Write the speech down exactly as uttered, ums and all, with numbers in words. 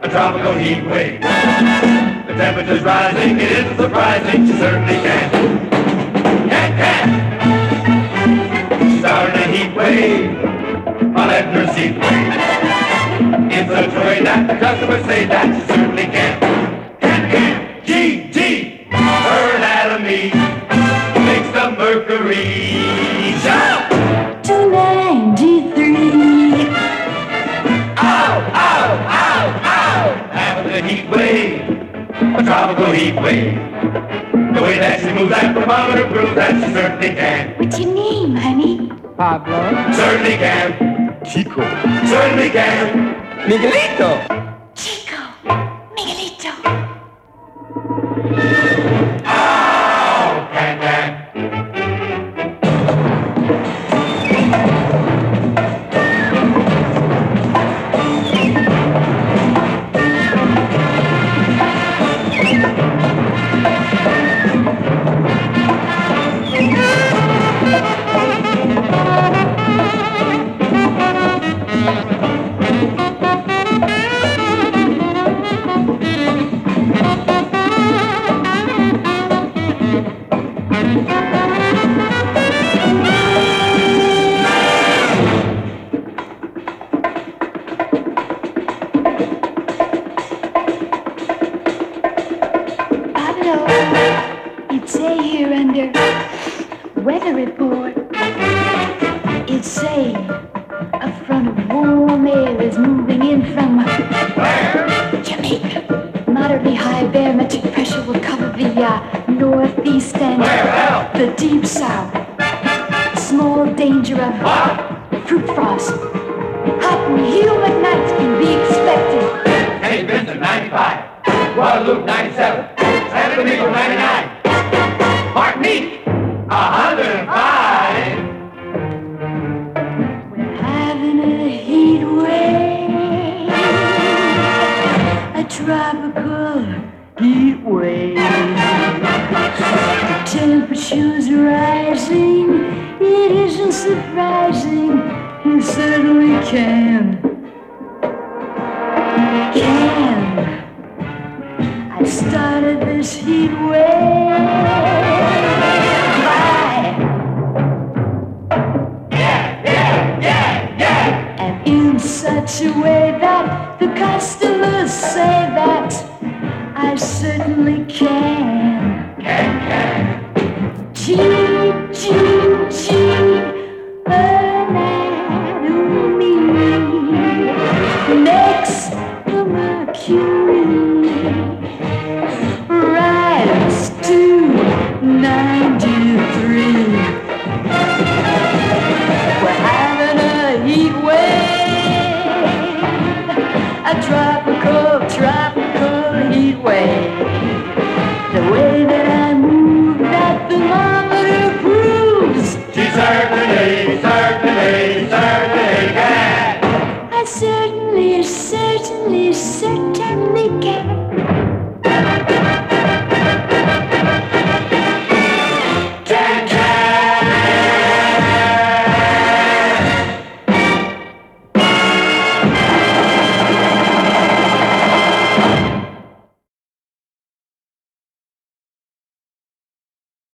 a tropical heat wave. The temperature's rising, it isn't surprising, she certainly can. Can, can. She's starting a heat wave, I'll let her see the way. In such a way that the customers say that she certainly can. Can, can. G, G, her anatomy makes the mercury jump. two ninety-three. Ow, ow, ow, ow. Having a heat wave, a tropical heat wave. The way that she moves that thermometer proves that she certainly can. What's your name, honey? Pablo. Certainly can. Chico. Certainly can. Miguelito. Chico. Miguelito. Ow, can, can. Pablo, it's say here under weather report. It's say a front of warm air is moving in from Where? Jamaica. Moderately high barometric pressure will cover the uh, northeast and Where else? the deep south. Small danger of What? fruit frost. Hot and humid nights can be expected. Hey, Vincent, ninety-five. Guadalupe, ninety-seven. San Domingo, ninety-nine. Martinique, one hundred five. We're having a heat wave, a tropical heat wave. The temperature's rising, it isn't surprising, it certainly can. Can. I started this heat wave. Why? Yeah, yeah, yeah, yeah. And in such a way that the customers say that I certainly can. Can, can. G, G, G, anatomy makes the mercury rise to ninety-three. We're having a heat wave, a tropical, tropical heat wave. The way that I move, that thermometer proves She certainly, certainly, certainly can. I certainly, certainly, certainly can.